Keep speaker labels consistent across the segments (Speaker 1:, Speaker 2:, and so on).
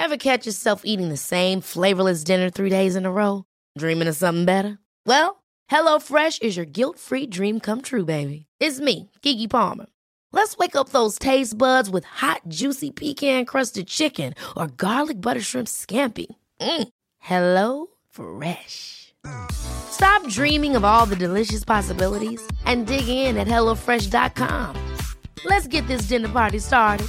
Speaker 1: Ever catch yourself eating the same flavorless dinner 3 days in a row? Dreaming of something better? Well, HelloFresh is your guilt-free dream come true, baby. It's me, Keke Palmer. Let's wake up those taste buds with hot, juicy pecan-crusted chicken or garlic butter shrimp scampi. Hello Fresh. Stop dreaming of all the delicious possibilities and dig in at HelloFresh.com. Let's get this dinner party started.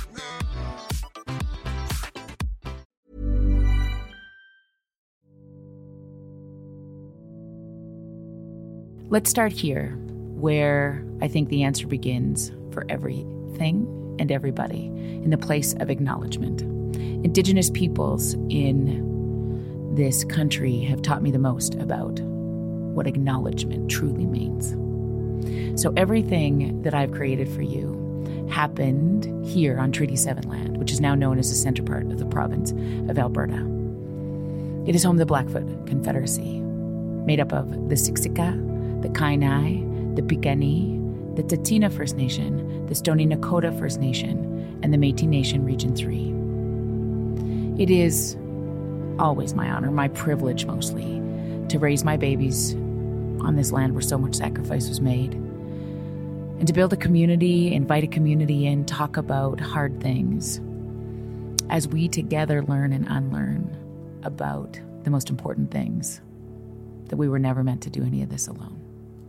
Speaker 2: Let's start here, where I think the answer begins for everything and everybody, in the place of acknowledgement. Indigenous peoples in this country have taught me the most about what acknowledgement truly means. So everything that I've created for you happened here on Treaty 7 land, which is now known as the center part of the province of Alberta. It is home to the Blackfoot Confederacy, made up of the Siksika, the Kainai, the Piikani, the Tsuut'ina First Nation, the Stoney Nakoda First Nation, and the Métis Nation Region 3. It is always my honor, my privilege mostly, to raise my babies on this land where so much sacrifice was made, and to build a community, invite a community in, talk about hard things, as we together learn and unlearn about the most important things, that we were never meant to do any of this alone.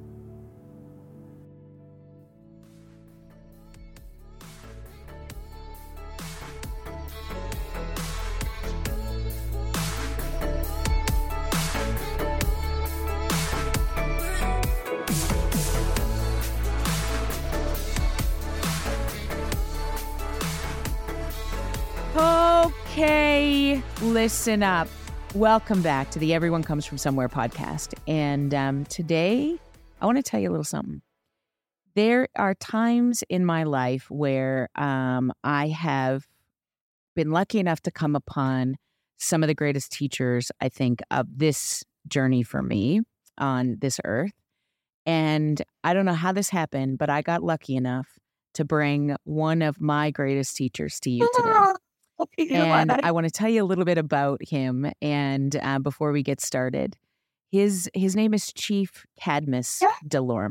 Speaker 2: Okay, listen up. Welcome back to the Everyone Comes From Somewhere podcast. And today, I want to tell you a little something. There are times in my life where I have been lucky enough to come upon some of the greatest teachers, I think, of this journey for me on this earth. And I don't know how this happened, but I got lucky enough to bring one of my greatest teachers to you today. And I want to tell you a little bit about him. And before we get started, his name is Chief Cadmus Delorme.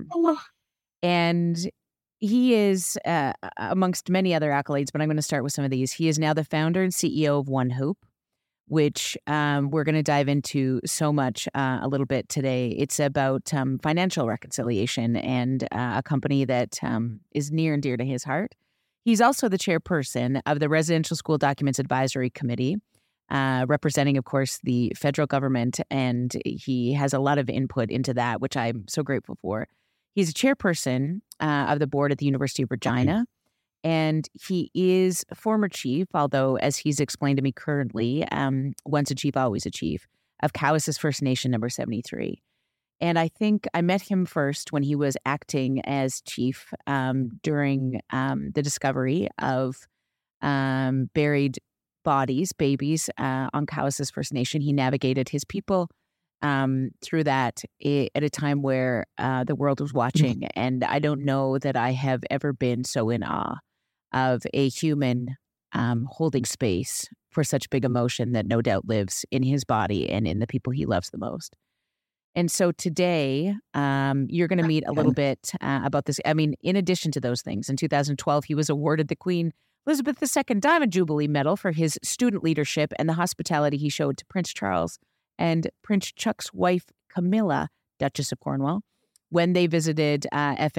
Speaker 2: And he is, amongst many other accolades, but I'm going to start with some of these. He is now the founder and CEO of One Hoop, which we're going to dive into so much a little bit today. It's about financial reconciliation and a company that is near and dear to his heart. He's also the chairperson of the Residential School Documents Advisory Committee, representing, of course, the federal government, and he has a lot of input into that, which I'm so grateful for. He's a chairperson of the board at the University of Regina, and he is a former chief, although, as he's explained to me currently, once a chief, always a chief, of Cowessess First Nation number 73. And I think I met him first when he was acting as chief during the discovery of buried bodies, babies on Cowessess First Nation. He navigated his people through that at a time where the world was watching. And I don't know that I have ever been so in awe of a human holding space for such big emotion that no doubt lives in his body and in the people he loves the most. And so today, you're going to meet a little bit about this. I mean, in addition to those things, in 2012, he was awarded the Queen Elizabeth II Diamond Jubilee Medal for his student leadership and the hospitality he showed to Prince Charles and Prince Chuck's wife, Camilla, Duchess of Cornwall, when they visited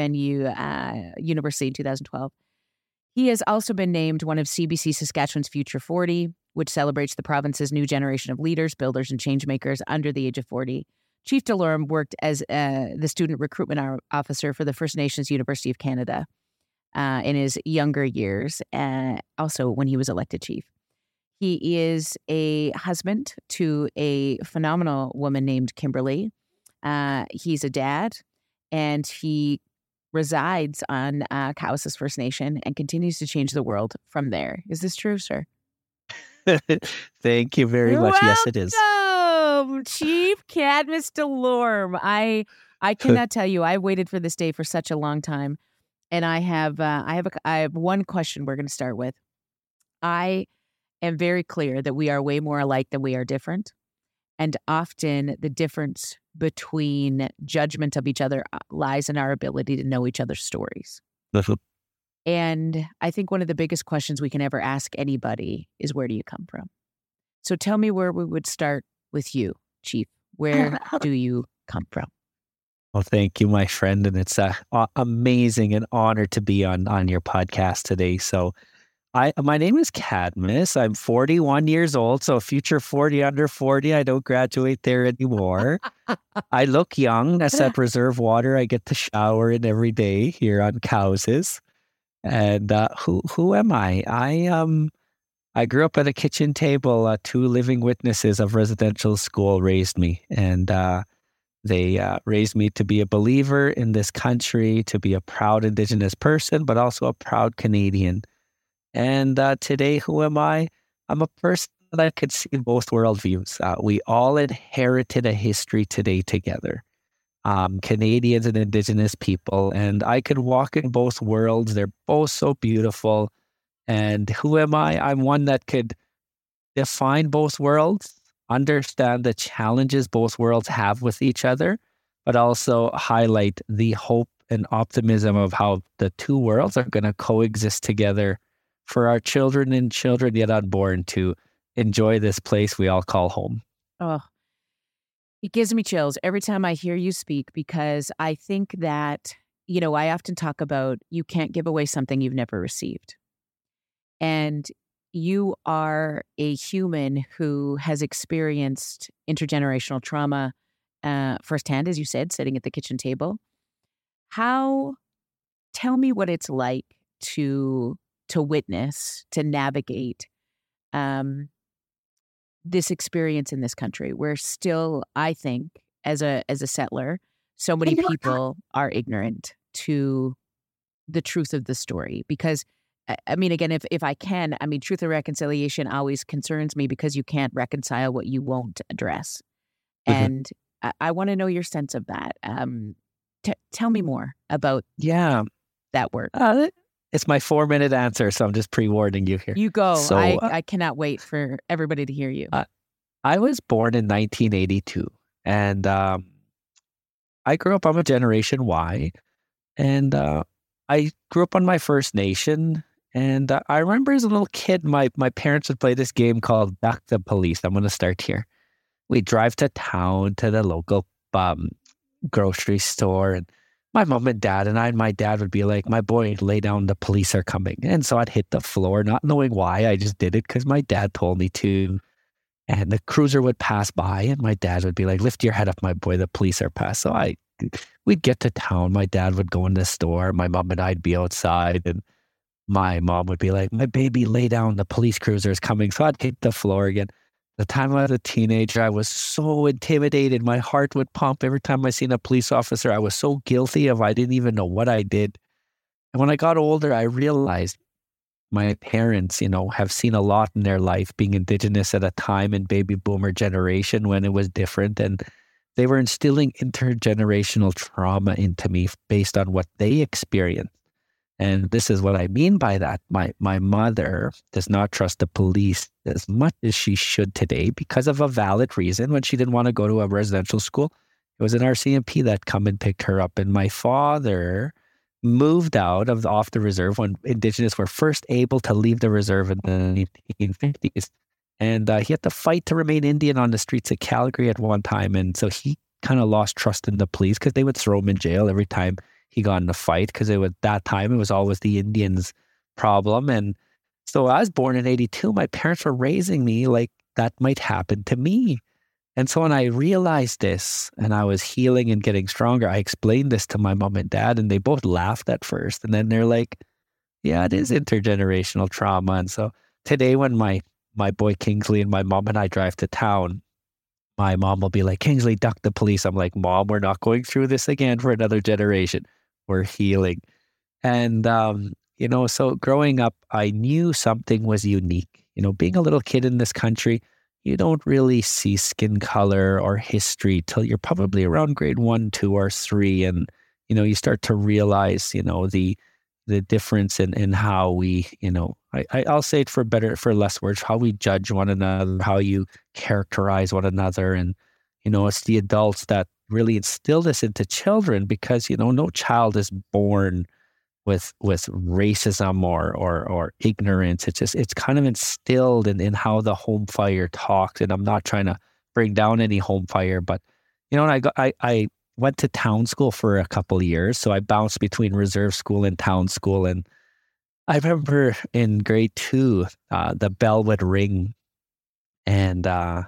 Speaker 2: FNU University in 2012. He has also been named one of CBC Saskatchewan's Future 40, which celebrates the province's new generation of leaders, builders, and changemakers under the age of 40. Chief Delorme worked as the student recruitment officer for the First Nations University of Canada in his younger years, also when he was elected chief. He is a husband to a phenomenal woman named Kimberly. He's a dad, and he resides on Cowessess First Nation and continues to change the world from there. Is this true, sir?
Speaker 3: Thank you very much.
Speaker 2: Welcome,
Speaker 3: Yes, it is.
Speaker 2: Chief Cadmus Delorme. I cannot tell you. I waited for this day for such a long time, and I have one question we're going to start with. I and very clear that we are way more alike than we are different. And often the difference between judgment of each other lies in our ability to know each other's stories. And I think one of the biggest questions we can ever ask anybody is, where do you come from? So tell me where we would start with you, Chief. Where do you come from?
Speaker 3: Well, thank you, my friend. And it's amazing and honor to be on your podcast today. So my name is Cadmus. I'm 41 years old, so future 40 under 40. I don't graduate there anymore. I look young. That's that reserve water I get to shower in every day here on Cowses. And who am I? I grew up at a kitchen table. 2 living witnesses of residential school raised me, and they raised me to be a believer in this country, to be a proud Indigenous person, but also a proud Canadian. And today, who am I? I'm a person that could see both worldviews. We all inherited a history today together, Canadians and Indigenous people, and I could walk in both worlds. They're both so beautiful. And who am I? I'm one that could define both worlds, understand the challenges both worlds have with each other, but also highlight the hope and optimism of how the 2 worlds are going to coexist together for our children and children yet unborn to enjoy this place we all call home.
Speaker 2: Oh, it gives me chills every time I hear you speak, because I think that, I often talk about you can't give away something you've never received. And you are a human who has experienced intergenerational trauma firsthand, as you said, sitting at the kitchen table. Tell me what it's like to witness, to navigate this experience in this country, where still, I think, as a settler, so many people are ignorant to the truth of the story. Because, I mean, again, if I can, truth and reconciliation always concerns me, because you can't reconcile what you won't address. Mm-hmm. And I want to know your sense of that. Tell me more about that word.
Speaker 3: It's my 4-minute answer, so I'm just pre-warning you here.
Speaker 2: You go. So, I cannot wait for everybody to hear you.
Speaker 3: I was born in 1982, and I grew up, I'm a Generation Y, and I grew up on my First Nation, and I remember as a little kid, my parents would play this game called Duck the Police. I'm going to start here. We'd drive to town to the local grocery store, and my mom and dad and my dad would be like, my boy, lay down, the police are coming. And so I'd hit the floor, not knowing why. I just did it because my dad told me to. And the cruiser would pass by, and my dad would be like, lift your head up, my boy, the police are past. So we'd get to town. My dad would go in the store. My mom and I'd be outside, and my mom would be like, my baby, lay down, the police cruiser is coming. So I'd hit the floor again. The time I was a teenager, I was so intimidated. My heart would pump every time I seen a police officer. I was so guilty I didn't even know what I did. And when I got older, I realized my parents, have seen a lot in their life, being Indigenous at a time in baby boomer generation when it was different. And they were instilling intergenerational trauma into me based on what they experienced. And this is what I mean by that. My mother does not trust the police as much as she should today because of a valid reason. When she didn't want to go to a residential school, it was an RCMP that come and picked her up. And my father moved out off the reserve when Indigenous were first able to leave the reserve in the 1950s. And he had to fight to remain Indian on the streets of Calgary at one time. And so he kind of lost trust in the police because they would throw him in jail every time he got in a fight, because it was that time, it was always the Indians' problem. And so I was born in 82. My parents were raising me like that might happen to me. And so when I realized this and I was healing and getting stronger, I explained this to my mom and dad, and they both laughed at first. And then they're like, yeah, it is intergenerational trauma. And so today when my boy Kingsley and my mom and I drive to town, my mom will be like, Kingsley, duck the police. I'm like, Mom, we're not going through this again for another generation. We're healing. And, so growing up, I knew something was unique. Being a little kid in this country, you don't really see skin color or history till you're probably around grade 1, 2, or 3. And, you start to realize, the difference in how we, I'll say it for less words, how we judge one another, how you characterize one another. And, it's the adults that really instill this into children because, no child is born with racism or ignorance. It's kind of instilled in how the home fire talks. And I'm not trying to bring down any home fire, but, and I went to town school for a couple of years. So I bounced between reserve school and town school. And I remember in grade 2, the bell would ring and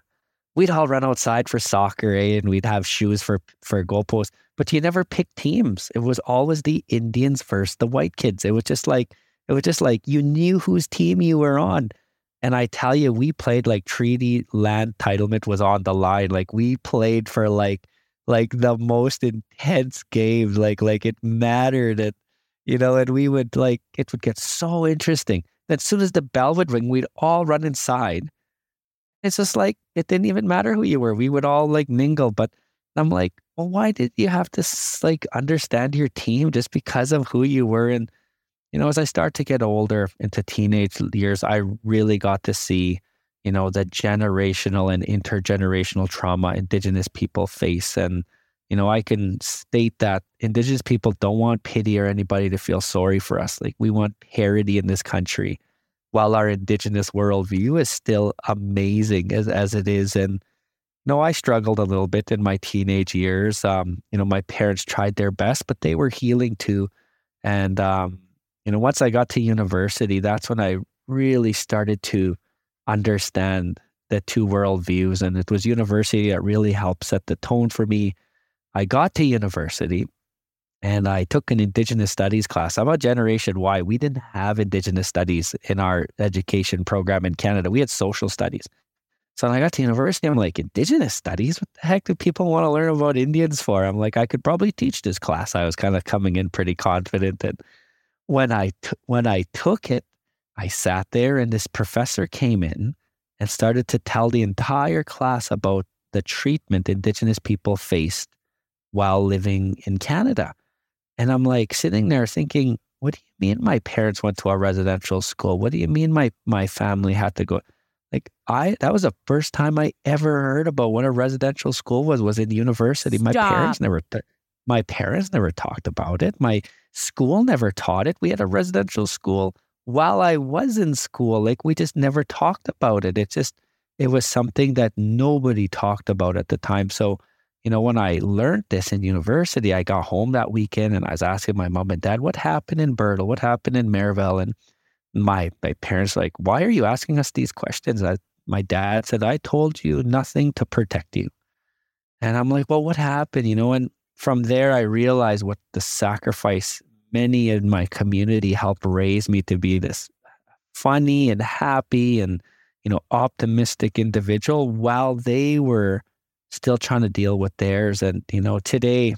Speaker 3: we'd all run outside for soccer, and we'd have shoes for goalposts, but you never picked teams. It was always the Indians versus the white kids. It was just like you knew whose team you were on. And I tell you, we played like treaty land entitlement was on the line. Like we played for like the most intense games, like it mattered. And, and we would it would get so interesting. As soon as the bell would ring, we'd all run inside. It's just like, it didn't even matter who you were. We would all mingle. But I'm like, well, why did you have to understand your team just because of who you were? And, as I start to get older into teenage years, I really got to see, the generational and intergenerational trauma Indigenous people face. And, I can state that Indigenous people don't want pity or anybody to feel sorry for us. Like, we want parity in this country, while our Indigenous worldview is still amazing as it is. And I struggled a little bit in my teenage years. My parents tried their best, but they were healing too. And, once I got to university, that's when I really started to understand the two worldviews. And it was university that really helped set the tone for me. I got to university and I took an Indigenous studies class. I'm a Generation Y. We didn't have Indigenous studies in our education program in Canada. We had social studies. So when I got to university, I'm like, Indigenous studies? What the heck do people want to learn about Indians for? I'm like, I could probably teach this class. I was kind of coming in pretty confident. And when I took it, I sat there and this professor came in and started to tell the entire class about the treatment Indigenous people faced while living in Canada. And I'm like sitting there thinking, what do you mean my parents went to a residential school? What do you mean my family had to go? That was the first time I ever heard about what a residential school was in university.
Speaker 2: Stop.
Speaker 3: My parents never talked about it. My school never taught it. We had a residential school while I was in school. We just never talked about it. It was something that nobody talked about at the time. So, when I learned this in university, I got home that weekend and I was asking my mom and dad, what happened in Birtle? What happened in Maryville? And my parents like, why are you asking us these questions? My dad said, I told you nothing to protect you. And I'm like, well, what happened? And from there, I realized what the sacrifice many in my community helped raise me to be this funny and happy and, optimistic individual while they were still trying to deal with theirs. And, today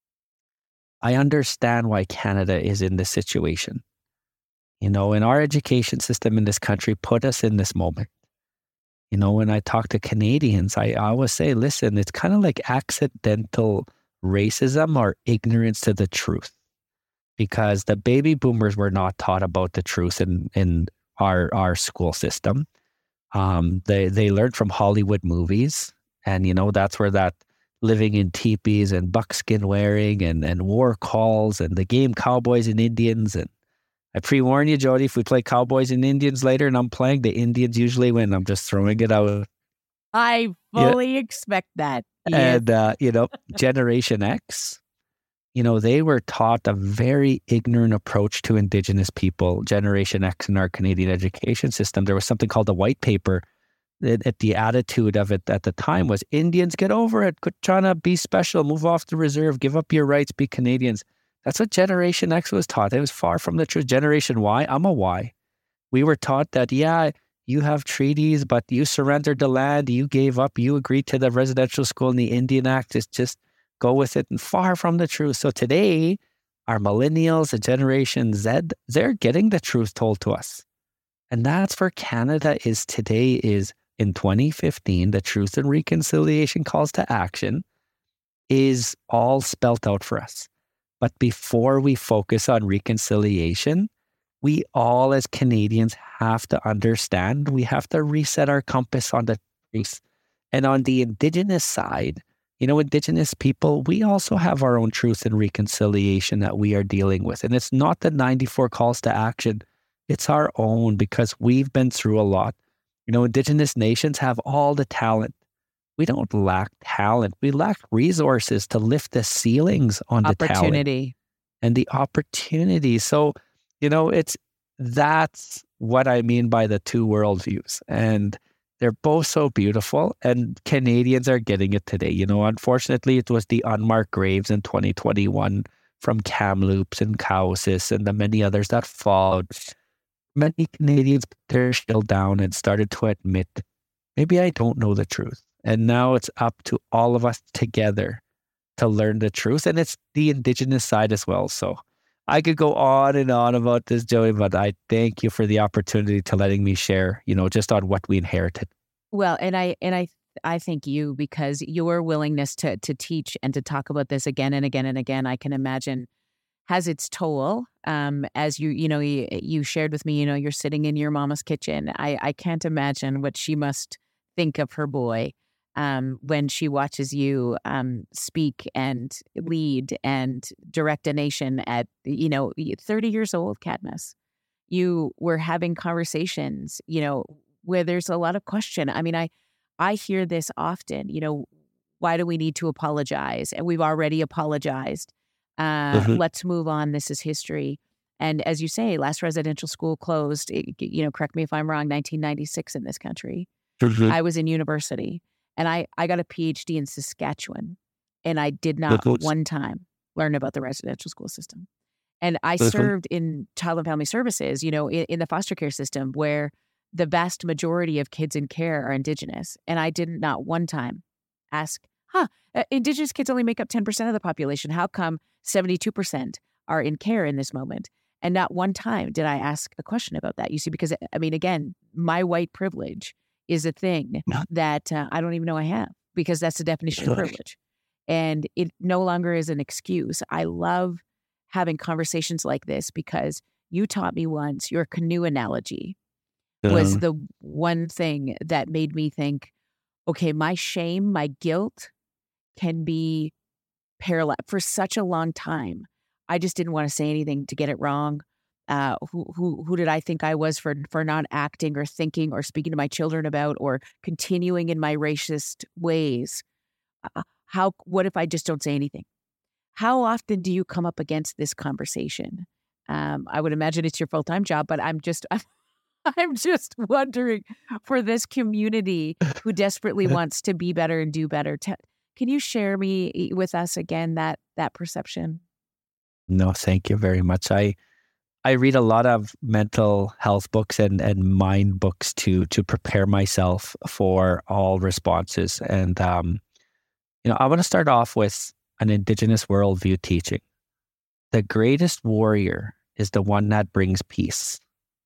Speaker 3: I understand why Canada is in this situation. And our education system in this country put us in this moment. When I talk to Canadians, I always say, listen, it's kind of like accidental racism or ignorance to the truth, because the baby boomers were not taught about the truth in our school system. They learned from Hollywood movies. And, that's where that living in teepees and buckskin wearing and war calls and the game Cowboys and Indians. And I pre-warn you, Jody, if we play Cowboys and Indians later and I'm playing, the Indians usually win. I'm just throwing it out.
Speaker 2: I fully expect that.
Speaker 3: Yes. And, Generation X, they were taught a very ignorant approach to Indigenous people. Generation X in our Canadian education system, there was something called the White Paper. The attitude of it at the time was, Indians, get over it. Quit trying to be special. Move off the reserve. Give up your rights. Be Canadians. That's what Generation X was taught. It was far from the truth. Generation Y, I'm a Y. We were taught that, you have treaties, but you surrendered the land. You gave up. You agreed to the residential school and the Indian Act. Just go with it. And far from the truth. So today, our millennials, the Generation Z, they're getting the truth told to us. And that's where Canada is today, is in 2015, the Truth and Reconciliation calls to action is all spelt out for us. But before we focus on reconciliation, we all as Canadians have to understand, we have to reset our compass on the truth. And on the Indigenous side, Indigenous people, we also have our own truth and reconciliation that we are dealing with. And it's not the 94 calls to action. It's our own, because we've been through a lot. Indigenous nations have all the talent. We don't lack talent. We lack resources to lift the ceilings on the talent.
Speaker 2: Opportunity.
Speaker 3: And the opportunity. So, that's what I mean by the two worldviews. And they're both so beautiful, and Canadians are getting it today. Unfortunately, it was the unmarked graves in 2021 from Kamloops and Cowsis and the many others that followed. Many Canadians put their shield down and started to admit, maybe I don't know the truth. And now it's up to all of us together to learn the truth. And it's the Indigenous side as well. So I could go on and on about this, Joey, but I thank you for the opportunity to letting me share, just on what we inherited.
Speaker 2: Well, and I thank you, because your willingness to teach and to talk about this again and again and again, I can imagine has its toll. As you shared with me, you're sitting in your mama's kitchen. I can't imagine what she must think of her boy when she watches you speak and lead and direct a nation at 30 years old, Cadmus. You were having conversations, where there's a lot of question. I mean, I hear this often. Why do we need to apologize? And we've already apologized. Let's move on. This is history. And as you say, last residential school closed, correct me if I'm wrong, 1996 in this country. I was in university, and I got a PhD in Saskatchewan, and I did not one time learn about the residential school system. And I served in child and family services, in the foster care system, where the vast majority of kids in care are Indigenous. And I did not one time ask, Indigenous kids only make up 10% of the population. How come 72% are in care in this moment? And not one time did I ask a question about that. You see, because, again, my white privilege is a thing that I don't even know I have, because that's the definition of privilege. And it no longer is an excuse. I love having conversations like this, because you taught me once, your canoe analogy was the one thing that made me think, okay, my shame, my guilt can be parallel for such a long time. I just didn't want to say anything to get it wrong. Who did I think I was for not acting or thinking or speaking to my children about, or continuing in my racist ways? What if I just don't say anything? How often do you come up against this conversation? I would imagine it's your full-time job, but I'm just wondering, for this community who desperately wants to be better and do better, can you share with us again that perception?
Speaker 3: No, thank you very much. I read a lot of mental health books and mind books to prepare myself for all responses. And, I want to start off with an Indigenous worldview teaching. The greatest warrior is the one that brings peace.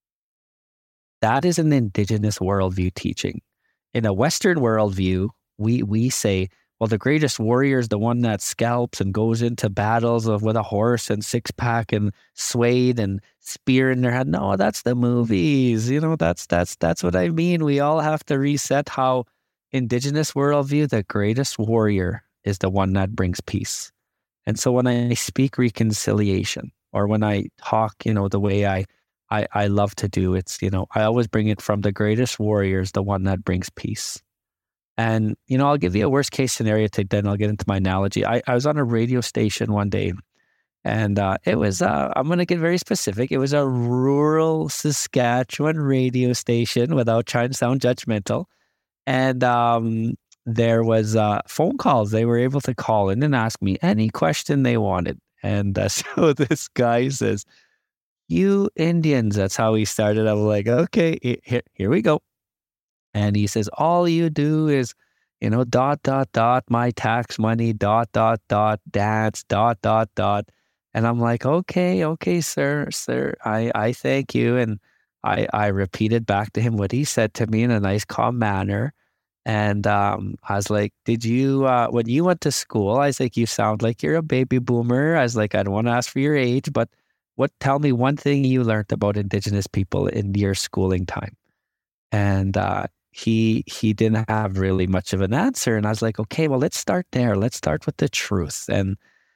Speaker 3: That is an Indigenous worldview teaching. In a Western worldview, we say, well, the greatest warrior is the one that scalps and goes into battles with a horse and six-pack and swayed and spear in their head. No, that's the movies. That's what I mean. We all have to reset how Indigenous worldview, the greatest warrior is the one that brings peace. And so when I speak reconciliation, or when I talk, the way I love to do, it's, I always bring it from the greatest warrior is the one that brings peace. And, I'll give you a worst case scenario, then I'll get into my analogy. I was on a radio station one day, and it was, I'm going to get very specific. It was a rural Saskatchewan radio station, without trying to sound judgmental. And there was phone calls. They were able to call in and ask me any question they wanted. And so this guy says, "You Indians," that's how he started. I was like, okay, here we go. And he says, "All you do is, my tax money, dance, And I'm like, okay, sir, I thank you. And I repeated back to him what he said to me in a nice, calm manner. And I was like, did you, when you went to school, I was like, you sound like you're a baby boomer. I was like, I don't want to ask for your age, but tell me one thing you learned about Indigenous people in your schooling time. And he didn't have really much of an answer. And I was like, okay, well, let's start there. Let's start with the truth. And,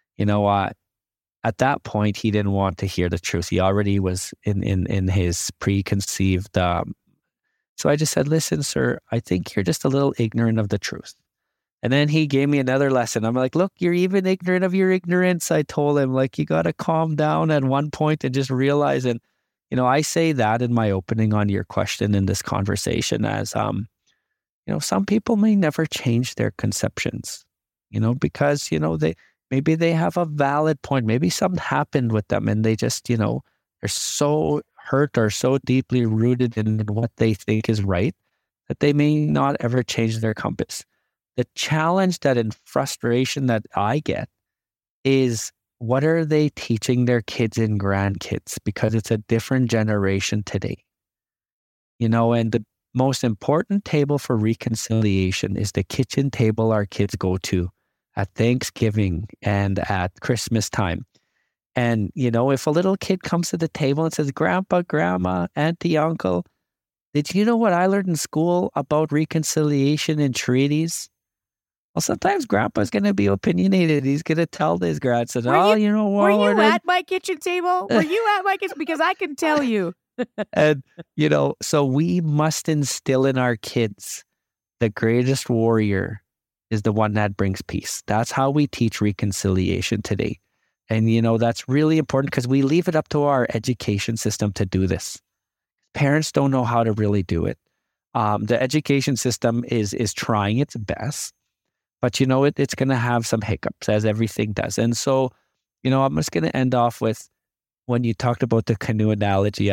Speaker 3: at that point, he didn't want to hear the truth. He already was in his preconceived. So I just said, listen, sir, I think you're just a little ignorant of the truth. And then he gave me another lesson. I'm like, look, you're even ignorant of your ignorance. I told him, like, you got to calm down at one point and just realize. And, I say that in my opening on your question in this conversation as, some people may never change their conceptions, because, maybe they have a valid point. Maybe something happened with them and they just, they're so hurt or so deeply rooted in what they think is right that they may not ever change their compass. The challenge that in frustration that I get is, what are they teaching their kids and grandkids? Because it's a different generation today. And the most important table for reconciliation is the kitchen table our kids go to at Thanksgiving and at Christmas time. And, if a little kid comes to the table and says, Grandpa, Grandma, Auntie, Uncle, did you know what I learned in school about reconciliation and treaties? Well, sometimes Grandpa's going to be opinionated. He's going to tell his grandson,
Speaker 2: Were you at my kitchen table? Were you at my kitchen? Because I can tell you.
Speaker 3: And, so we must instill in our kids the greatest warrior is the one that brings peace. That's how we teach reconciliation today. And, that's really important because we leave it up to our education system to do this. Parents don't know how to really do it. The education system is trying its best, but, it's going to have some hiccups, as everything does. And so, I'm just going to end off with, when you talked about the canoe analogy,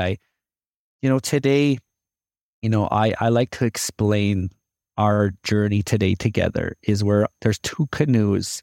Speaker 3: today, I like to explain our journey today together is where there's two canoes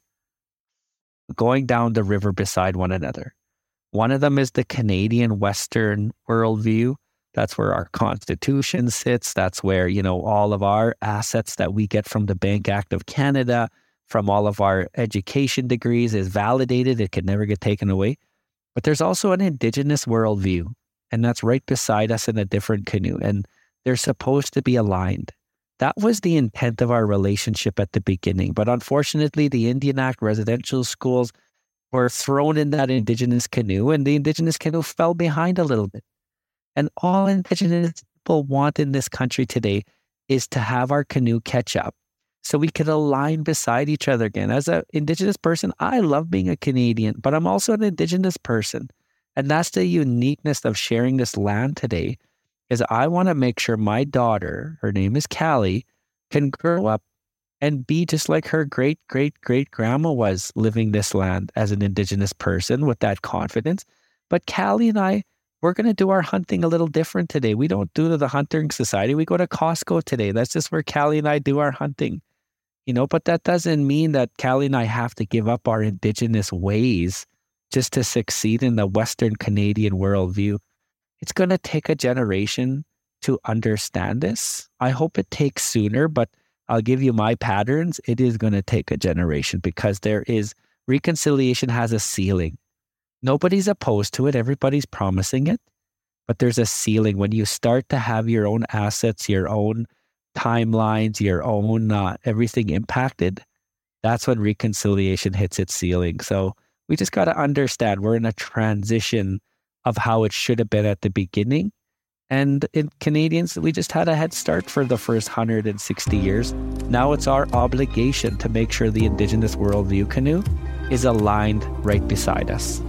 Speaker 3: going down the river beside one another. One of them is the Canadian Western worldview. That's where our Constitution sits. That's where, all of our assets that we get from the Bank Act of Canada, from all of our education degrees is validated. It can never get taken away. But there's also an Indigenous worldview, and that's right beside us in a different canoe. And they're supposed to be aligned. That was the intent of our relationship at the beginning. But unfortunately, the Indian Act residential schools were thrown in that Indigenous canoe, and the Indigenous canoe fell behind a little bit. And all Indigenous people want in this country today is to have our canoe catch up so we could align beside each other again. As an Indigenous person, I love being a Canadian, but I'm also an Indigenous person. And that's the uniqueness of sharing this land today, is I want to make sure my daughter, her name is Callie, can grow up and be just like her great-great-great-grandma was living this land as an Indigenous person with that confidence. But Callie and I, we're going to do our hunting a little different today. We don't do the hunting society. We go to Costco today. That's just where Callie and I do our hunting. But that doesn't mean that Callie and I have to give up our Indigenous ways just to succeed in the Western Canadian worldview. It's going to take a generation to understand this. I hope it takes sooner, but I'll give you my patterns. It is going to take a generation because reconciliation has a ceiling. Nobody's opposed to it. Everybody's promising it, but there's a ceiling. When you start to have your own assets, your own timelines, your own everything impacted, that's when reconciliation hits its ceiling. So we just got to understand we're in a transition of how it should have been at the beginning. And in Canadians, we just had a head start for the first 160 years. Now it's our obligation to make sure the Indigenous worldview canoe is aligned right beside us.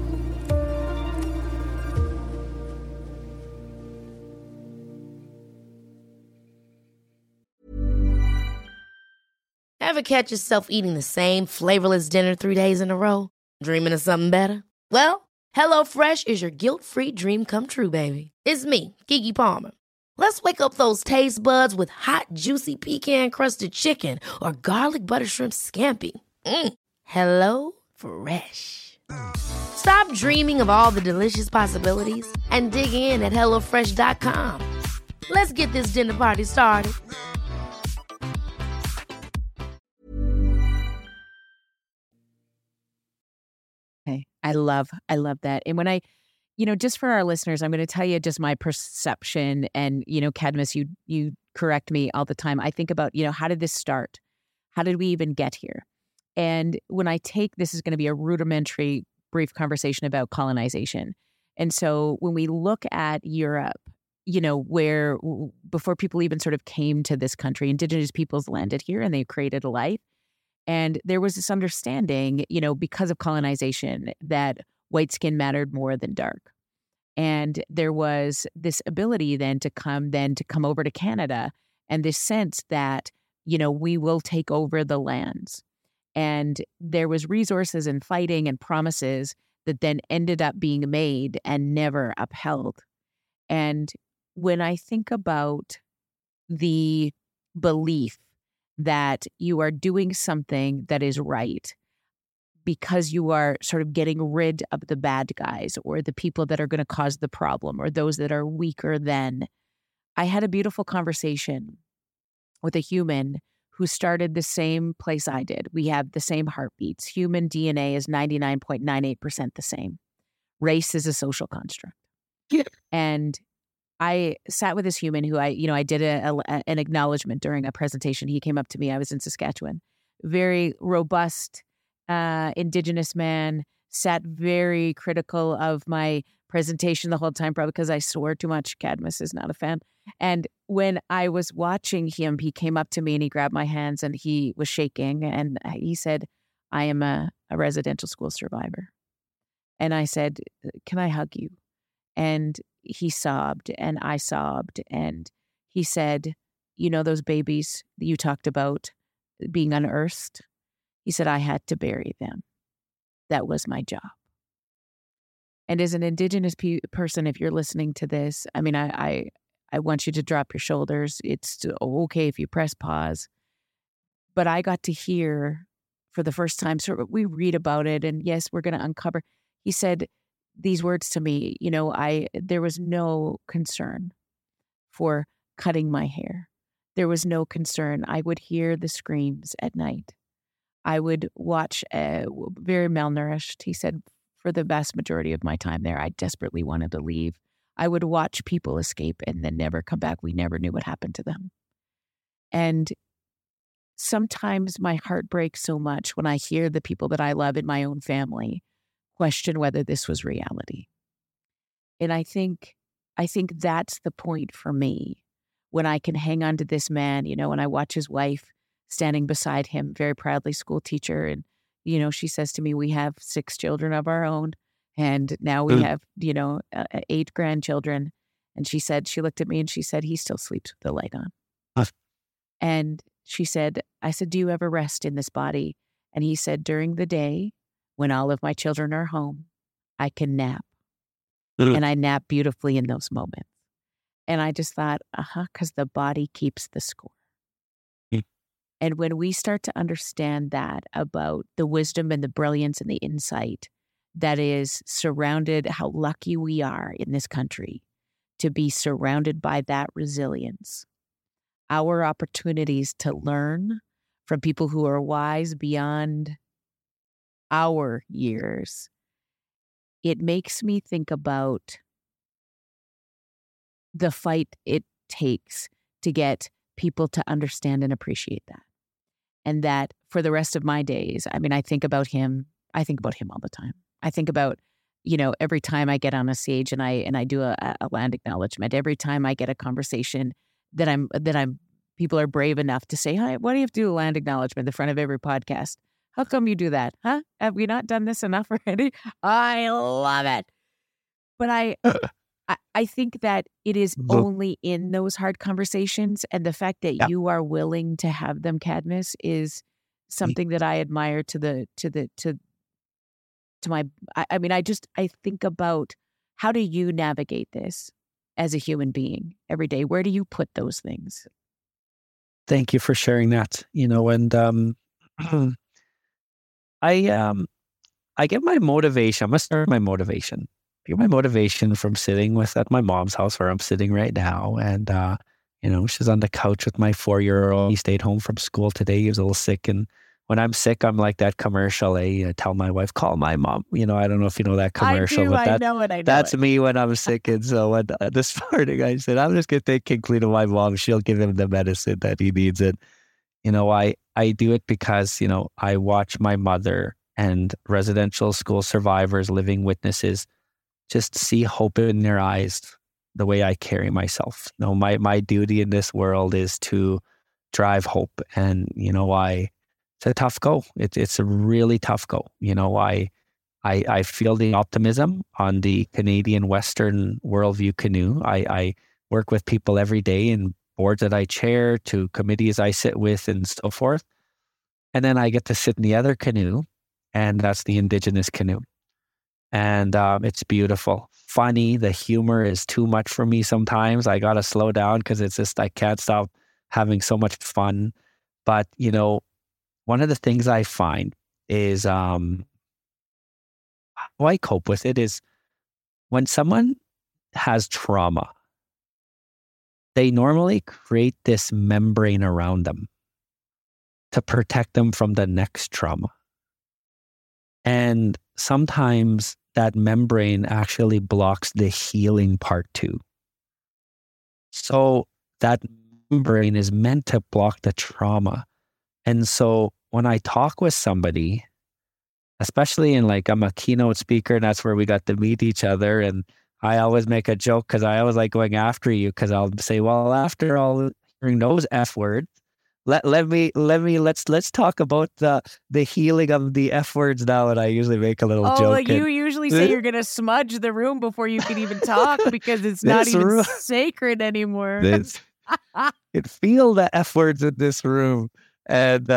Speaker 1: Ever catch yourself eating the same flavorless dinner 3 days in a row? Dreaming of something better? Well, HelloFresh is your guilt-free dream come true, baby. It's me, Keke Palmer. Let's wake up those taste buds with hot, juicy pecan-crusted chicken or garlic butter shrimp scampi. Hello Fresh. Stop dreaming of all the delicious possibilities and dig in at HelloFresh.com. Let's get this dinner party started.
Speaker 2: Okay. I love that. And when just for our listeners, I'm going to tell you just my perception. And, Cadmus, you correct me all the time. I think about, how did this start? How did we even get here? And when this is going to be a rudimentary, brief conversation about colonization. And so when we look at Europe, where before people even sort of came to this country, Indigenous peoples landed here and they created a life. And there was this understanding, because of colonization, that white skin mattered more than dark. And there was this ability then to come over to Canada, and this sense that, we will take over the lands. And there was resources and fighting and promises that then ended up being made and never upheld. And when I think about the belief that you are doing something that is right because you are sort of getting rid of the bad guys or the people that are going to cause the problem or those that are weaker than. I had a beautiful conversation with a human who started the same place I did. We have the same heartbeats. Human DNA is 99.98% the same. Race is a social construct.
Speaker 3: Yeah.
Speaker 2: And I sat with this human who I did an acknowledgement during a presentation. He came up to me. I was in Saskatchewan. Very robust, Indigenous man, sat very critical of my presentation the whole time, probably because I swore too much. Cadmus is not a fan. And when I was watching him, he came up to me and he grabbed my hands and he was shaking. And he said, I am a residential school survivor. And I said, can I hug you? And he sobbed and I sobbed. And he said, those babies that you talked about being unearthed? He said, I had to bury them. That was my job. And as an Indigenous person, if you're listening to this, I want you to drop your shoulders. It's okay if you press pause. But I got to hear for the first time, so we read about it, and yes, we're going to uncover. He said these words to me, there was no concern for cutting my hair. There was no concern. I would hear the screams at night. I would watch, very malnourished. He said, for the vast majority of my time there, I desperately wanted to leave. I would watch people escape and then never come back. We never knew what happened to them. And sometimes my heart breaks so much when I hear the people that I love in my own family question whether this was reality. And I think that's the point for me when I can hang on to this man, when I watch his wife standing beside him, very proudly school teacher. And, she says to me, we have 6 children of our own. And now we have, 8 grandchildren. And she looked at me and she said, he still sleeps with the light on. And she said, I said, do you ever rest in this body? And he said, during the day, when all of my children are home, I can nap. And I nap beautifully in those moments. And I just thought, because the body keeps the score. And when we start to understand that about the wisdom and the brilliance and the insight that is surrounded, how lucky we are in this country to be surrounded by that resilience, our opportunities to learn from people who are wise beyond our years, it makes me think about the fight it takes to get people to understand and appreciate that. And that for the rest of my days, I think about him. I think about him all the time. I think about, every time I get on a stage and I do a land acknowledgement, every time I get a conversation that people are brave enough to say, hi, why do you have to do a land acknowledgement in front of every podcast? How come you do that? Huh? Have we not done this enough already? I love it. But I think that it is only in those hard conversations, and the fact that you are willing to have them, Cadmus, is something that I admire I think about, how do you navigate this as a human being every day? Where do you put those things?
Speaker 3: Thank you for sharing that. And I get my motivation. I'm gonna start my motivation. I get my motivation from sitting at my mom's house where I'm sitting right now. And, she's on the couch with my 4-year-old. He stayed home from school today. He was a little sick and when I'm sick, I'm like that commercial. I tell my wife, call my mom. I don't know if you know that commercial, but
Speaker 2: I know it.
Speaker 3: that's me when I'm sick. And so when, this morning I said, I'm just going to take Kinkley to my mom. She'll give him the medicine that he needs. And, I do it because, I watch my mother and residential school survivors, living witnesses, just see hope in their eyes the way I carry myself. My duty in this world is to drive hope. And, it's a tough go. It's a really tough go. I feel the optimism on the Canadian Western Worldview Canoe. I work with people every day in boards that I chair, to committees I sit with, and so forth. And then I get to sit in the other canoe, and that's the Indigenous canoe. And it's beautiful. Funny, the humor is too much for me sometimes. I got to slow down because it's just, I can't stop having so much fun. But, one of the things I find is how I cope with it is when someone has trauma, they normally create this membrane around them to protect them from the next trauma. And sometimes that membrane actually blocks the healing part too. So that membrane is meant to block the trauma. And so when I talk with somebody, especially I'm a keynote speaker, and that's where we got to meet each other. And I always make a joke because I always like going after you, because I'll say, well, after all hearing those F words, let's talk about the healing of the F words now. And I usually make a little joke.
Speaker 2: You usually say you're going to smudge the room before you can even talk because it's not even sacred anymore.
Speaker 3: It feel the F words in this room. And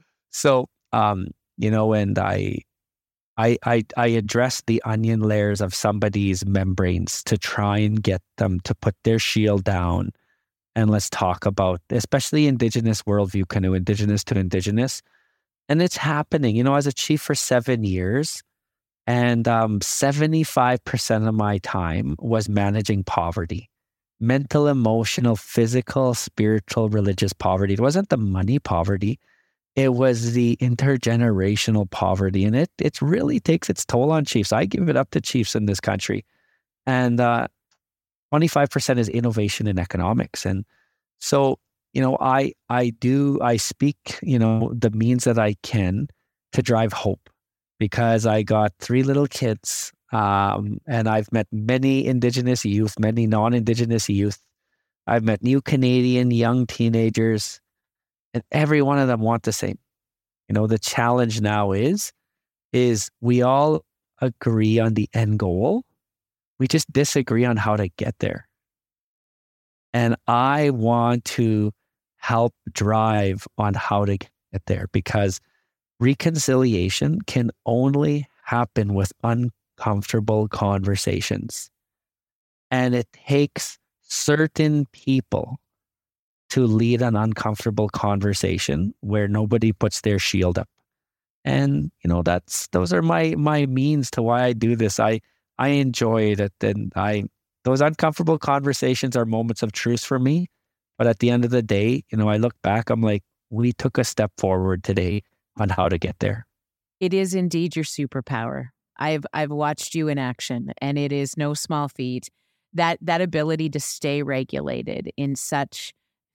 Speaker 3: and I address the onion layers of somebody's membranes to try and get them to put their shield down. And let's talk about, especially Indigenous Worldview Canoe, Indigenous to Indigenous. And it's happening. I was a chief for 7 years, and 75% of my time was managing poverty. Mental, emotional, physical, spiritual, religious poverty. It wasn't the money poverty. It was the intergenerational poverty. And it really takes its toll on chiefs. I give it up to chiefs in this country. And 25% is innovation in economics. And so, I speak, the means that I can to drive hope, because I got 3 little kids. And I've met many Indigenous youth, many non-Indigenous youth. I've met new Canadian young teenagers, and every one of them want the same. The challenge now is we all agree on the end goal. We just disagree on how to get there. And I want to help drive on how to get there, because reconciliation can only happen with uncomfortable conversations. And it takes certain people to lead an uncomfortable conversation where nobody puts their shield up. And, those are my means to why I do this. I enjoy it. And those uncomfortable conversations are moments of truth for me. But at the end of the day, I look back, I'm like, we took a step forward today on how to get there.
Speaker 2: It is indeed your superpower. I've watched you in action, and it is no small feat. That ability to stay regulated in such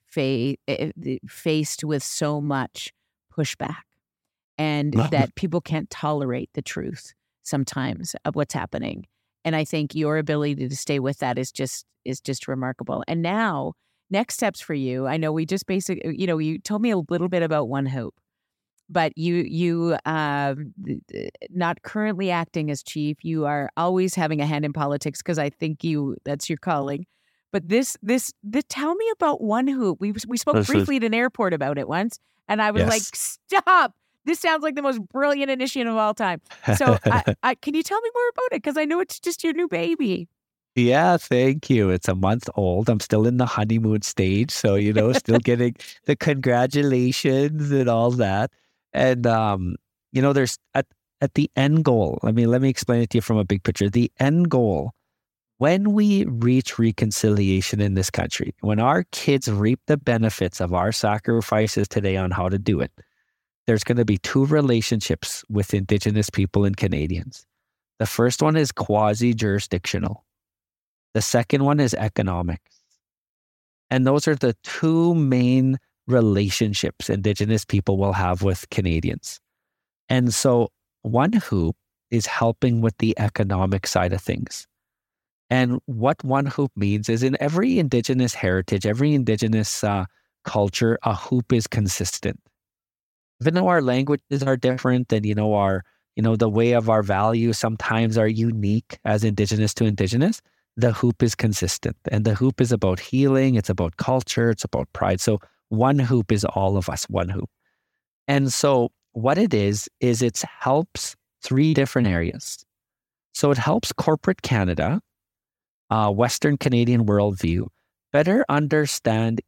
Speaker 2: faced with so much pushback, and that people can't tolerate the truth sometimes of what's happening. And I think your ability to stay with that is just remarkable. And now, next steps for you. I know we just basically, you told me a little bit about One Hope, but you not currently acting as chief. You are always having a hand in politics, because I think that's your calling. But tell me about One Hope. We spoke briefly at an airport about it once, and I was like, stop. This sounds like the most brilliant initiative of all time. So can you tell me more about it? Because I know it's just your new baby.
Speaker 3: Yeah, thank you. It's a month old. I'm still in the honeymoon stage. So, still getting the congratulations and all that. And, there's at the end goal, let me explain it to you from a big picture. The end goal, when we reach reconciliation in this country, when our kids reap the benefits of our sacrifices today on how to do it, there's going to be two relationships with Indigenous people and Canadians. The first one is quasi-jurisdictional. The second one is economics. And those are the two main relationships Indigenous people will have with Canadians. And so One Hoop is helping with the economic side of things. And what One Hoop means is in every Indigenous heritage, every Indigenous culture, a hoop is consistent. Even though our languages are different and, the way of our values sometimes are unique as Indigenous to Indigenous, the hoop is consistent. And the hoop is about healing. It's about culture. It's about pride. So One Hoop is all of us, One Hoop. And so what it is it helps three different areas. So it helps corporate Canada, Western Canadian worldview, better understand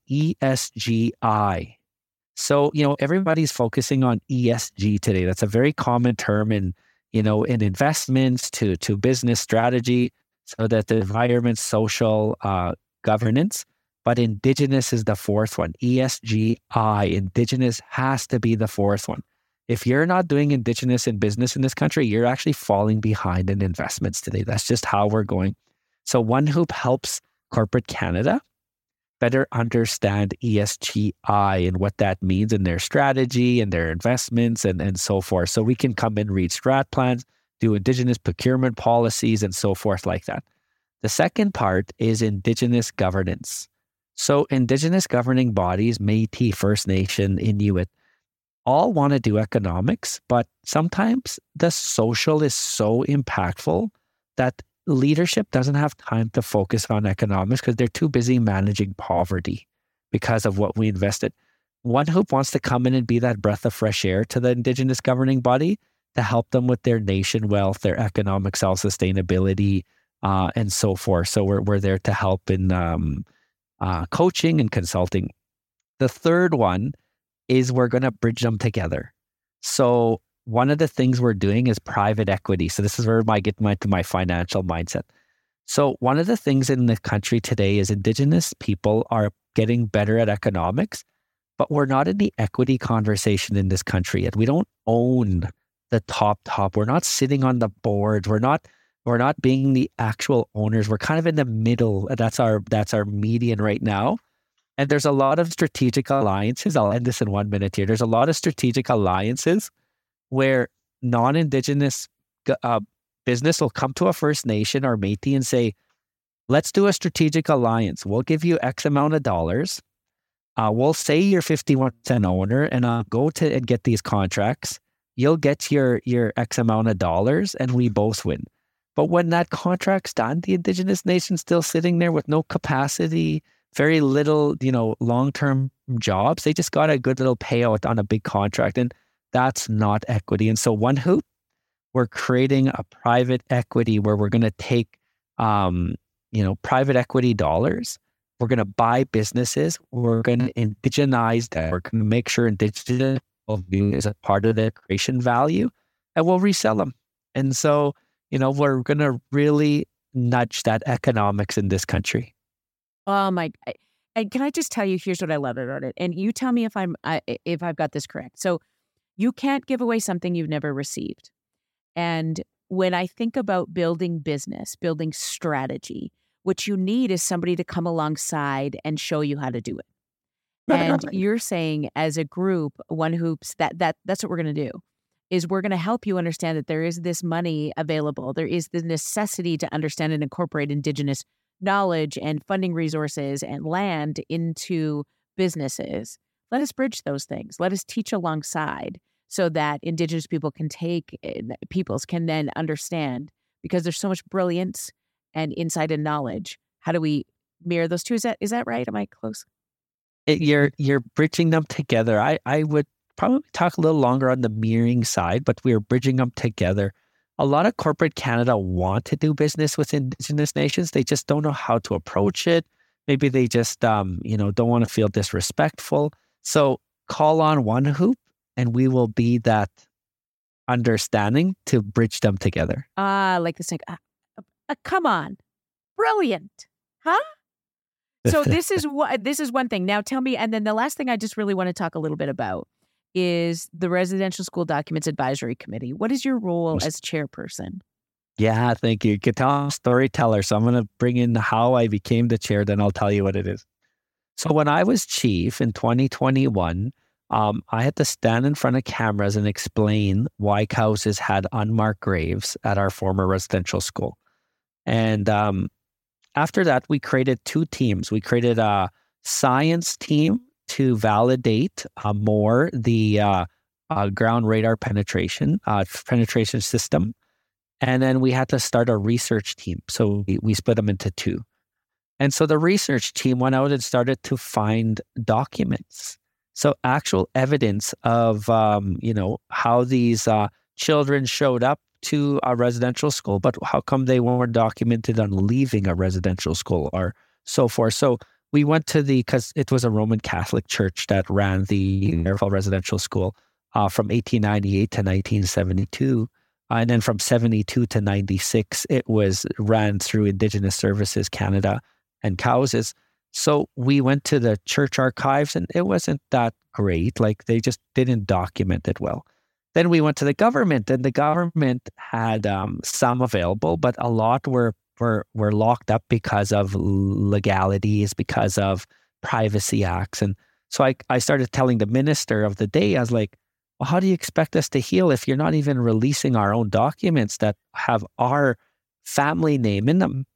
Speaker 3: ESGI. So, everybody's focusing on ESG today. That's a very common term in investments to business strategy, so that the environment, social governance. But Indigenous is the fourth one. ESGI, Indigenous has to be the fourth one. If you're not doing Indigenous in business in this country, you're actually falling behind in investments today. That's just how we're going. So One Hoop helps corporate Canada better understand ESGI and what that means in their strategy and their investments and so forth. So we can come in, read strat plans, do Indigenous procurement policies and so forth like that. The second part is Indigenous governance. So Indigenous governing bodies, Métis, First Nation, Inuit, all want to do economics, but sometimes the social is so impactful that leadership doesn't have time to focus on economics because they're too busy managing poverty because of what we invested. One Hoop wants to come in and be that breath of fresh air to the Indigenous governing body to help them with their nation wealth, their economic self-sustainability, and so forth. So we're there to help in coaching and consulting. The third one is we're going to bridge them together. So one of the things we're doing is private equity. So this is where I get to my financial mindset. So one of the things in the country today is Indigenous people are getting better at economics, but we're not in the equity conversation in this country yet. We don't own the top. We're not sitting on the board. We're not being the actual owners. We're kind of in the middle. That's our median right now. And there's a lot of strategic alliances. I'll end this in 1 minute here. There's a lot of strategic alliances where non-Indigenous business will come to a First Nation or Métis and say, let's do a strategic alliance. We'll give you X amount of dollars. We'll say you're 51% owner and I'll go to and get these contracts. You'll get your X amount of dollars and we both win. But when that contract's done, the Indigenous nation's still sitting there with no capacity, very little, long-term jobs. They just got a good little payout on a big contract. And that's not equity. And so One Hoop, we're creating a private equity where we're going to take, private equity dollars. We're going to buy businesses. We're going to indigenize them. We're going to make sure Indigenous value is a part of the creation value, and we'll resell them. And so, we're going to really nudge that economics in this country.
Speaker 2: Oh my! And can I just tell you? Here's what I love about it, and you tell me if I've got this correct. So, you can't give away something you've never received. And when I think about building business, building strategy, what you need is somebody to come alongside and show you how to do it. And you're saying, as a group, One Hoops, that's what we're going to do. Is we're going to help you understand that there is this money available. There is the necessity to understand and incorporate Indigenous knowledge and funding resources and land into businesses. Let us bridge those things. Let us teach alongside so that Indigenous peoples can then understand, because there's so much brilliance and insight and knowledge. How do we mirror those two? Is that right? Am I close?
Speaker 3: You're bridging them together. I would probably talk a little longer on the mirroring side, but we're bridging them together. A lot of corporate Canada want to do business with Indigenous nations. They just don't know how to approach it. Maybe they just, don't want to feel disrespectful. So call on One Hoop and we will be that understanding to bridge them together.
Speaker 2: Like this thing. Come on. Brilliant. Huh? So this is one thing. Now tell me, and then the last thing I just really want to talk a little bit about is the Residential School Documents Advisory Committee. What is your role as chairperson?
Speaker 3: Yeah, thank you. You could tell I'm a storyteller, so I'm going to bring in how I became the chair, then I'll tell you what it is. So when I was chief in 2021, I had to stand in front of cameras and explain why houses had unmarked graves at our former residential school. And after that, we created two teams. We created a science team to validate more the ground radar penetration system. And then we had to start a research team. So we split them into two. And so the research team went out and started to find documents. So actual evidence of, how these children showed up to a residential school, but how come they weren't documented on leaving a residential school or so forth. So we went to because it was a Roman Catholic church that ran the Mirabel Residential School from 1898 to 1972. And then from 72 to 96, it was ran through Indigenous Services Canada and Causes. So we went to the church archives and it wasn't that great. Like they just didn't document it well. Then we went to the government and the government had some available, but a lot were locked up because of legalities, because of privacy acts. And so I started telling the minister of the day, I was like, well, how do you expect us to heal if you're not even releasing our own documents that have our family name in them?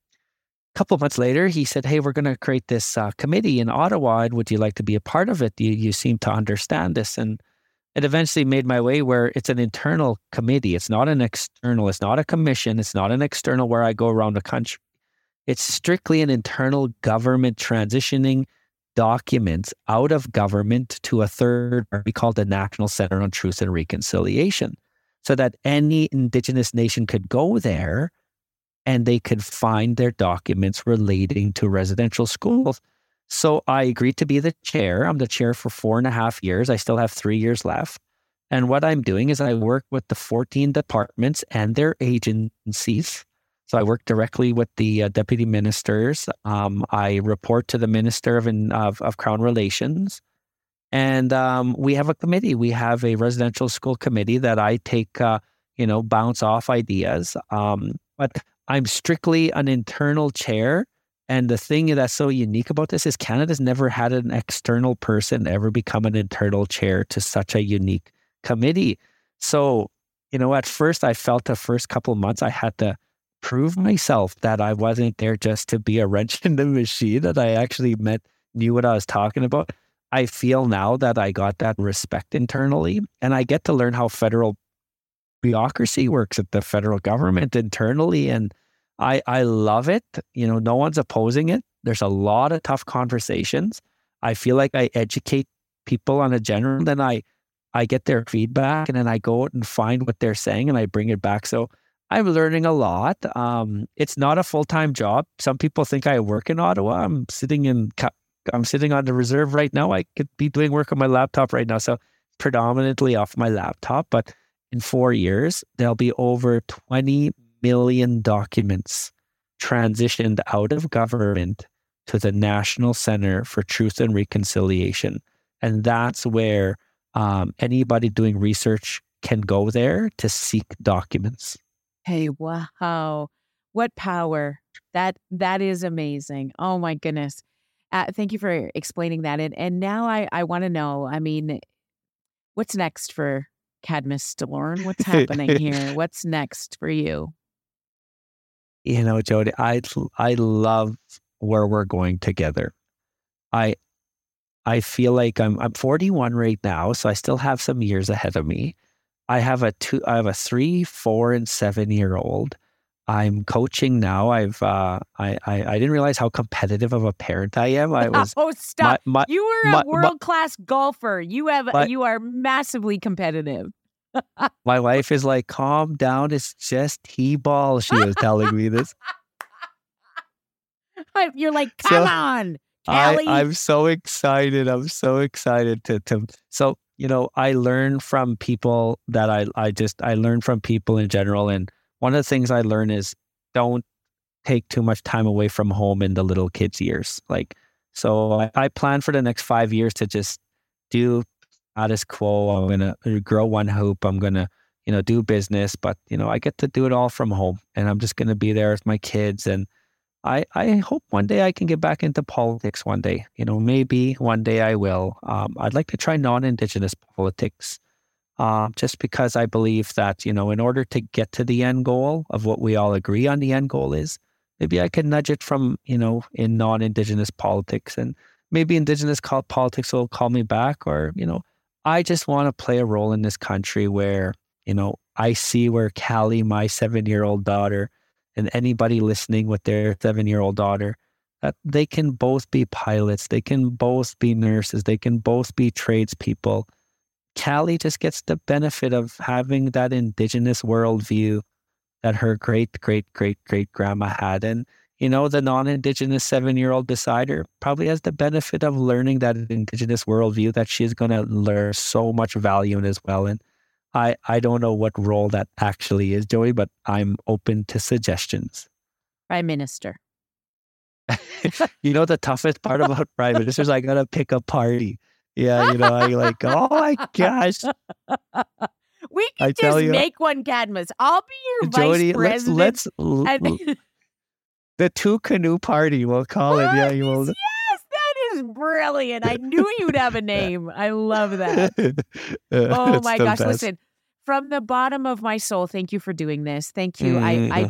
Speaker 3: A couple of months later, he said, hey, we're going to create this committee in Ottawa. And would you like to be a part of it? You seem to understand this. And it eventually made my way where it's an internal committee. It's not an external. It's not a commission. It's not an external where I go around the country. It's strictly an internal government transitioning documents out of government to a third party called the National Center on Truth and Reconciliation, so that any Indigenous nation could go there and they could find their documents relating to residential schools. So I agreed to be the chair. I'm the chair for 4.5 years. I still have 3 years left. And what I'm doing is I work with the 14 departments and their agencies. So I work directly with the deputy ministers. I report to the Minister of Crown Relations. And we have a committee. We have a residential school committee that I take, bounce off ideas. But I'm strictly an internal chair. And the thing that's so unique about this is Canada's never had an external person ever become an internal chair to such a unique committee. So, at first I felt the first couple of months I had to prove myself that I wasn't there just to be a wrench in the machine, that I actually knew what I was talking about. I feel now that I got that respect internally, and I get to learn how federal bureaucracy works at the federal government internally. And I love it. No one's opposing it. There's a lot of tough conversations. I feel like I educate people on a general, then I get their feedback, and then I go out and find what they're saying and I bring it back. So I'm learning a lot. It's not a full-time job. Some people think I work in Ottawa. I'm sitting on the reserve right now. I could be doing work on my laptop right now. So predominantly off my laptop, but in 4 years, there'll be over 20 million documents transitioned out of government to the National Center for Truth and Reconciliation. And that's where anybody doing research can go there to seek documents.
Speaker 2: Hey, wow. What power. That is amazing. Oh my goodness. Thank you for explaining that. And now I want to know, what's next for Cadmus DeLorme? What's happening here? What's next for you?
Speaker 3: Jody, I love where we're going together. I feel like I'm 41 right now, so I still have some years ahead of me. I have a 3, 4, and 7-year-old. I'm coaching now. I didn't realize how competitive of a parent I am.
Speaker 2: Oh, stop! You were a world-class golfer. You are massively competitive.
Speaker 3: My wife is like, calm down. It's just T-ball. She was telling me this.
Speaker 2: You're like, come on, Kelly.
Speaker 3: I'm so excited. I'm so excited to. So, I learn from people that I learn from people in general. And one of the things I learn is don't take too much time away from home in the little kids' years. So I plan for the next 5 years to just do status quo. I'm going to grow one hoop. I'm going to, do business, but, I get to do it all from home, and I'm just going to be there with my kids. And I hope one day I can get back into politics one day. Maybe one day I will. I'd like to try non-Indigenous politics, just because I believe that, in order to get to the end goal of what we all agree on the end goal is, maybe I can nudge it from, in non-Indigenous politics, and maybe Indigenous politics will call me back, or, I just want to play a role in this country where, I see where Callie, my 7-year-old daughter, and anybody listening with their 7-year-old daughter, that they can both be pilots, they can both be nurses, they can both be tradespeople. Callie just gets the benefit of having that Indigenous worldview that her great-great-great-great-grandma had. And, the non-Indigenous 7-year-old beside her probably has the benefit of learning that Indigenous worldview that she's going to learn so much value in as well. And I don't know what role that actually is, Joey, but I'm open to suggestions.
Speaker 2: Prime Minister.
Speaker 3: The toughest part about prime ministers, I got to pick a party. Yeah, I like, oh my gosh.
Speaker 2: We can just make one, Cadmus. I'll be your
Speaker 3: Jody,
Speaker 2: vice president.
Speaker 3: Let's the two canoe party, we'll call it. Yeah, you will.
Speaker 2: Yes, that is brilliant. I knew you'd have a name. I love that. Oh my gosh.
Speaker 3: Best.
Speaker 2: Listen, from the bottom of my soul, thank you for doing this. Thank you.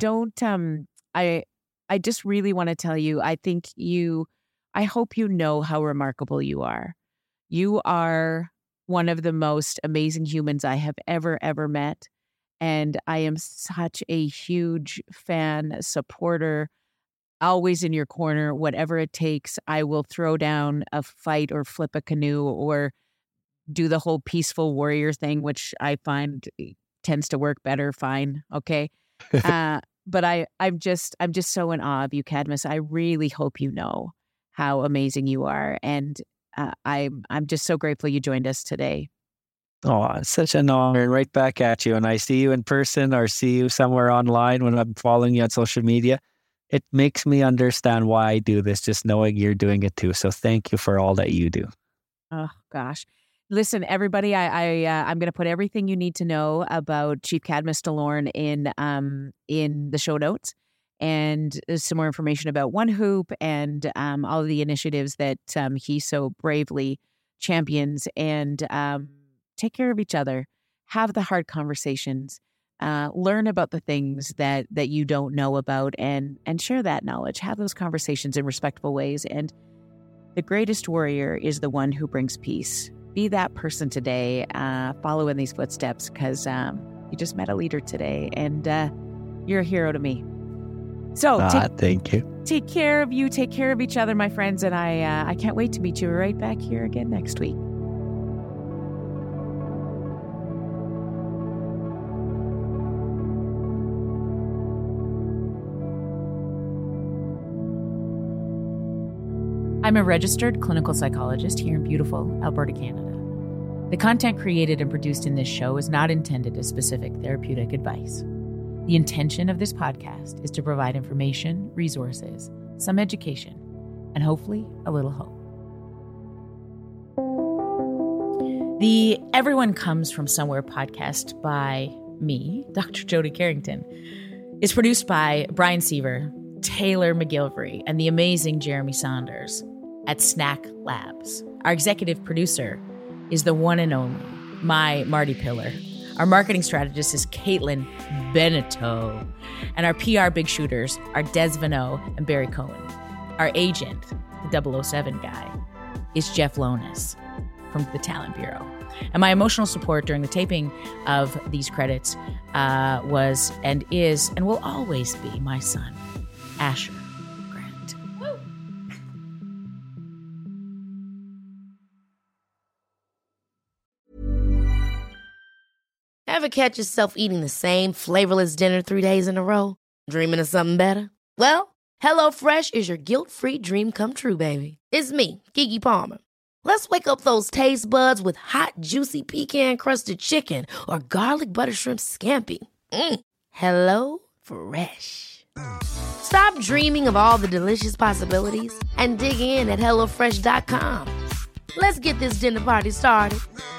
Speaker 2: I just really want to tell you, I hope you know how remarkable you are. You are one of the most amazing humans I have ever met. And I am such a huge fan, supporter, always in your corner, whatever it takes. I will throw down a fight or flip a canoe or do the whole peaceful warrior thing, which I find tends to work better. Fine. Okay. But I'm just so in awe of you, Cadmus. I really hope you know how amazing you are. And I'm just so grateful you joined us today.
Speaker 3: Oh, it's such an honor, and right back at you. And I see you in person or see you somewhere online when I'm following you on social media. It makes me understand why I do this, just knowing you're doing it too. So thank you for all that you do.
Speaker 2: Oh, gosh. Listen, everybody, I'm going to put everything you need to know about Chief Cadmus DeLorme in the show notes, and some more information about One Hoop and all of the initiatives that he so bravely champions. And take care of each other. Have the hard conversations. Learn about the things that you don't know about, and share that knowledge. Have those conversations in respectful ways. And the greatest warrior is the one who brings peace. Be that person today. Follow in these footsteps, because you just met a leader today, and you're a hero to me. So
Speaker 3: thank you.
Speaker 2: Take care of you. Take care of each other, my friends. And I can't wait to meet you right back here again next week. I'm a registered clinical psychologist here in beautiful Alberta, Canada. The content created and produced in this show is not intended as specific therapeutic advice. The intention of this podcast is to provide information, resources, some education, and hopefully a little hope. The Everyone Comes From Somewhere podcast by me, Dr. Jody Carrington, is produced by Brian Seaver, Taylor McGilvery, and the amazing Jeremy Saunders at Snack Labs. Our executive producer is the one and only, my Marty Pillar. Our marketing strategist is Caitlin Beneteau. And our PR big shooters are Des Vanneau and Barry Cohen. Our agent, the 007 guy, is Jeff Lonis from the Talent Bureau. And my emotional support during the taping of these credits was and is and will always be my son, Asher Grant. Woo.
Speaker 1: Ever catch yourself eating the same flavorless dinner 3 days in a row? Dreaming of something better? Well, HelloFresh is your guilt-free dream come true, baby. It's me, Keke Palmer. Let's wake up those taste buds with hot, juicy pecan-crusted chicken or garlic butter shrimp scampi. Hello Fresh. Stop dreaming of all the delicious possibilities and dig in at HelloFresh.com. Let's get this dinner party started.